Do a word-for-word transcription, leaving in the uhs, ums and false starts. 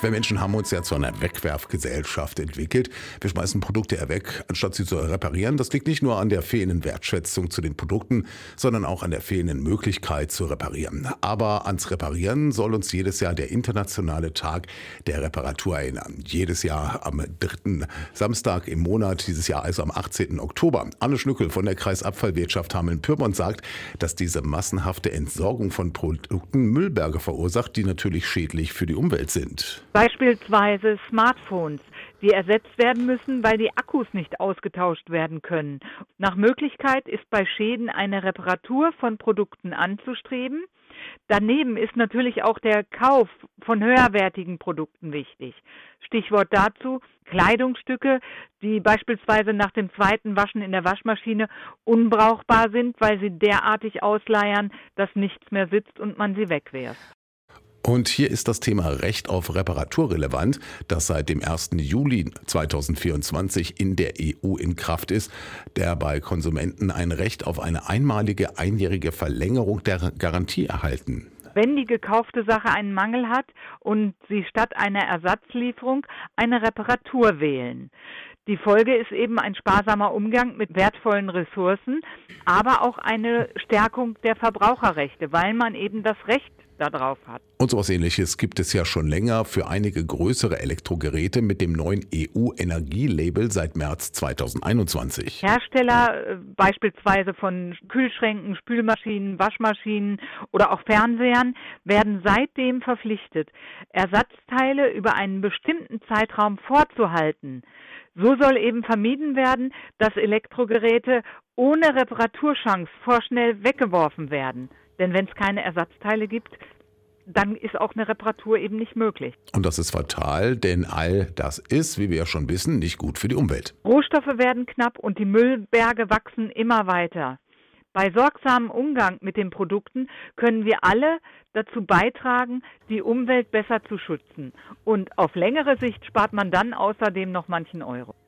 Wir Menschen haben uns ja zu einer Wegwerfgesellschaft entwickelt. Wir schmeißen Produkte eher weg, anstatt sie zu reparieren. Das liegt nicht nur an der fehlenden Wertschätzung zu den Produkten, sondern auch an der fehlenden Möglichkeit zu reparieren. Aber ans Reparieren soll uns jedes Jahr der internationale Tag der Reparatur erinnern. Jedes Jahr am dritten Samstag im Monat, dieses Jahr also am achtzehnten Oktober. Anne Schnückel von der Kreisabfallwirtschaft Hameln-Pyrmont sagt, dass diese massenhafte Entsorgung von Produkten Müllberge verursacht, die natürlich schädlich für die Umwelt sind. Beispielsweise Smartphones, die ersetzt werden müssen, weil die Akkus nicht ausgetauscht werden können. Nach Möglichkeit ist bei Schäden eine Reparatur von Produkten anzustreben. Daneben ist natürlich auch der Kauf von höherwertigen Produkten wichtig. Stichwort dazu Kleidungsstücke, die beispielsweise nach dem zweiten Waschen in der Waschmaschine unbrauchbar sind, weil sie derartig ausleiern, dass nichts mehr sitzt und man sie wegwirft. Und hier ist das Thema Recht auf Reparatur relevant, das seit dem ersten Juli zweitausendvierundzwanzig in der E U in Kraft ist, der bei Konsumenten ein Recht auf eine einmalige einjährige Verlängerung der Garantie erhalten. Wenn die gekaufte Sache einen Mangel hat und Sie statt einer Ersatzlieferung eine Reparatur wählen. Die Folge ist eben ein sparsamer Umgang mit wertvollen Ressourcen, aber auch eine Stärkung der Verbraucherrechte, weil man eben das Recht darauf hat. Und sowas Ähnliches gibt es ja schon länger für einige größere Elektrogeräte mit dem neuen E U-Energielabel seit März zweitausendeinundzwanzig. Hersteller äh, beispielsweise von Kühlschränken, Spülmaschinen, Waschmaschinen oder auch Fernsehern werden seitdem verpflichtet, Ersatzteile über einen bestimmten Zeitraum vorzuhalten. So soll eben vermieden werden, dass Elektrogeräte ohne Reparaturchance vorschnell weggeworfen werden. Denn wenn es keine Ersatzteile gibt, dann ist auch eine Reparatur eben nicht möglich. Und das ist fatal, denn all das ist, wie wir ja schon wissen, nicht gut für die Umwelt. Rohstoffe werden knapp und die Müllberge wachsen immer weiter. Bei sorgsamem Umgang mit den Produkten können wir alle dazu beitragen, die Umwelt besser zu schützen. Und auf längere Sicht spart man dann außerdem noch manchen Euro.